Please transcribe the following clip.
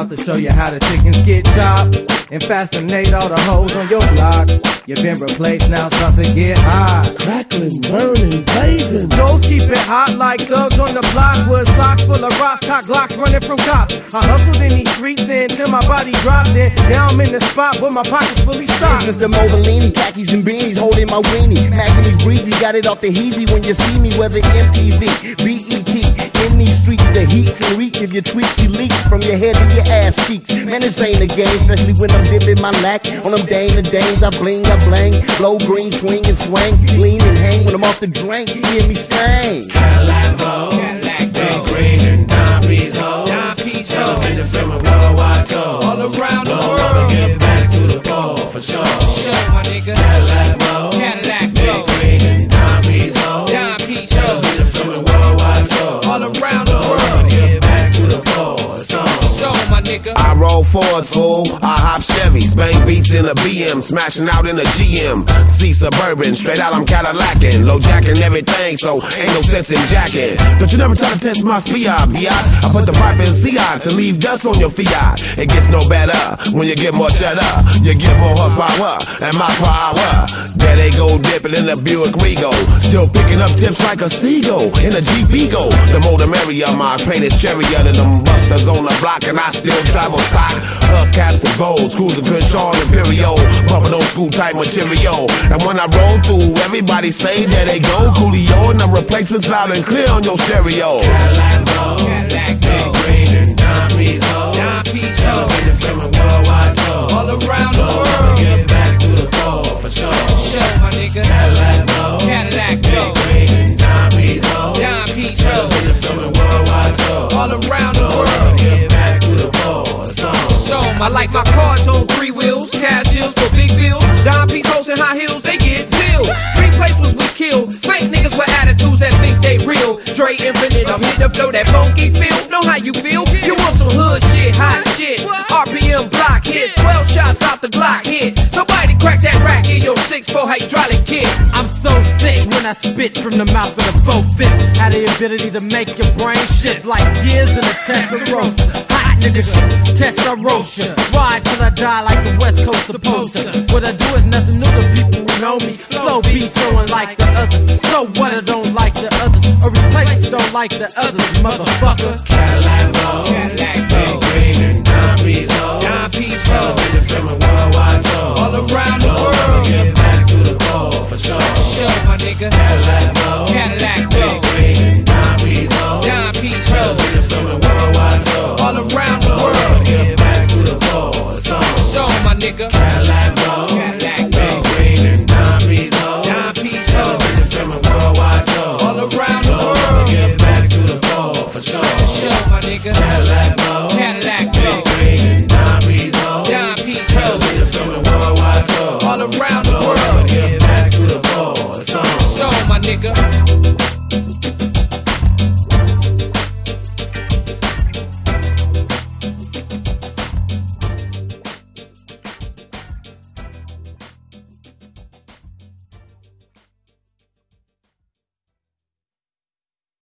about to show you how the chickens get chopped and fascinate all the hoes on your block. You've been replaced, now something get hot. Crackling, burning, blazing. Those keep it hot like thugs on the block with socks full of rocks, cock glocks running from cops. I hustled in these streets until my body dropped in. Now I'm in the spot with my pockets fully stocked. Mr. Mobilini, khakis and beanies, holding my weenie. Mackin' these breezy, got it off the heezy when you see me, whether MTV, BET. In these streets, the heat's in reach. If you tweak, you leak from your head to your ass cheeks. Man, this ain't a game, especially when I'm dipping my lack on them dame to dames. I bling, blow green, swing and swing, lean and hang when I'm off the drink. Hear me sing. Cadillac Vogue, big green and dime piece ho, television filming worldwide tour. All around the Blow world. up and get back to the ball for sure. Show my nigga. Cadillac Vogue, big green and dime piece ho, television filming worldwide tour. All around the Blow up world. and get back to the ball. It's on. Show my nigga. I roll Fords, fool. I hop Chevys, bang beats in a BM, smashing out in a GM. See Suburban, straight out I'm Cadillacin', low jacking everything, so ain't no sense in jacking. Don't you never try to test my speed, biatch. I put the pipe in CI to leave dust on your Fiat. It gets no better when you get more cheddar. You get more horsepower and my power. There they go dipping in the Buick Regal, still picking up tips like a seagull in a Jeep Eagle. The more the merrier, my paint is cherrier than them busters on the block, and I still travel stock. Hubcaps and Volts, cruising Crenshaw and Imperial, bumping old school type material. And when I roll through, everybody say there they go. Coolio and the replacements loud and clear on your stereo. Cadillac Vogue, big green and dime piece ho, television filming worldwide tour. All around the Blow up world. and get back to the ball for sure. Show my nigga. Cadillac Vogue, Cadillac big Vogue. green and dime piece ho, Dime piece television hoes. filming worldwide tour. All around the Blow up world. and get back to the ball. It's on. So I like my cars on 3 wheels, cash deals for big bills. Dime piece hoes and high heels, they get filled. Replacements we kill, fake niggas with attitudes that think they real. Dre invented a hit to flow that funky feel. Know how you feel? You want some hood shit, hot shit. RPM block hit, 12 shots out the Glock hit. Somebody crack that rack in your 6'4" hydraulic kit. I'm so sick when I spit from the mouth of the 4-5. Had the ability to make your brain shift like gears in a Testarossa. Hot nigga shit, Testarossa. Ride till I die like the West Coast supposed to. What I do is nothing new to people who know me. Flow be so unlike the others. So what, I don't like the others, or replace don't like the others, motherfucker. Cadillac Vogue, big green and dime piece ho, television filming worldwide tour. All around the Blow up world. and get back to the ball for sure. Show my nigga. Cadillac Vogue, Cadillac big Vogue. green and dime piece ho, Dime piece television hoes. filming worldwide tour. All around the Blow up world. and get back to the ball. It's on. Show my nigga. Cadillac Vogue, Cadillac big Vogue. green and dime piece ho, Dime piece hoes. television filming worldwide tour. All around the Blow up world. and get back to the ball for sure. Show my nigga. Cadillac Vogue, Cadillac big Vogue. green and dime piece ho, Dime piece television hoes. filming worldwide tour. All around the Blow up world. and get back to the ball. It's on. Show my nigga.